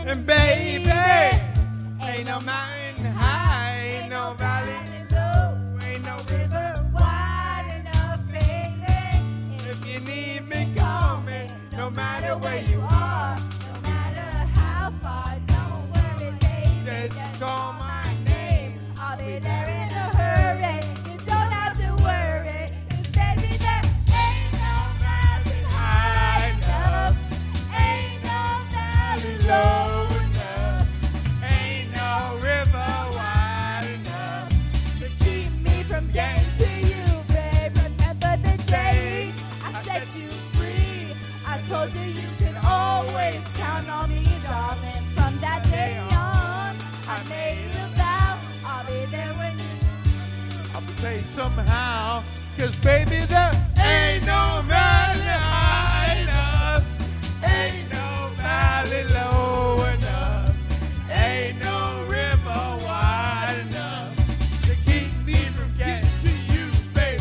And baby, ain't no mountain high, ain't no valley low, ain't no river wide enough, baby. If you need me, call me, no matter where you are, no matter how far. Don't worry, baby, just call my name. I'll be there in a hurry. You don't have to worry, 'cause baby, there ain't no mountain high enough, ain't no valley low enough, ain't no river wide enough to keep me from getting to you, babe. Remember the day I set you free. I told you you could always count on me, darling. From that day on, I made a vow I'll be there when you. I'll say somehow, 'cause baby, there ain't no mountain high enough, ain't no valley low enough, ain't no river wide enough to keep me from getting to you, baby.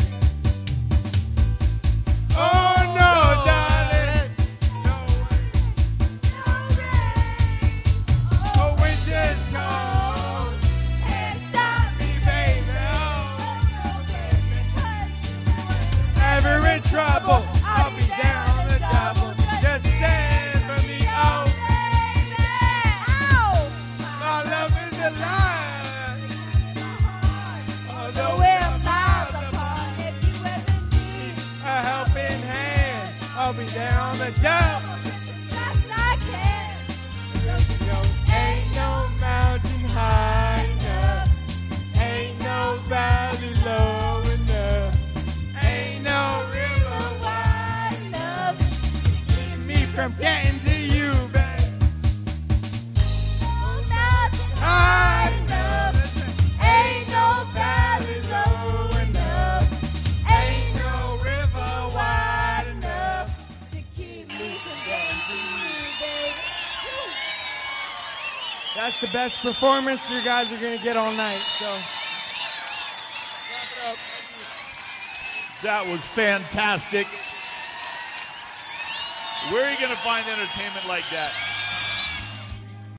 Oh no, darling, no rain, oh winter's cold, can't stop me, baby. Ever in trouble, I'll be down the double. Just stand for me, oh baby. My love is alive. Although we're miles apart, if you ever need a helping hand, I'll be there on the double. Yes, I can. Ain't no mountain high enough, ain't no valley low enough, ain't no river wide enough to keep me from getting to you, babe. No mountain high enough, ain't no valley low enough, ain't no river wide enough to keep me from getting to you, babe. That's the best performance you guys are gonna get all night. So, wrap it up. That was fantastic. Where are you going to find entertainment like that?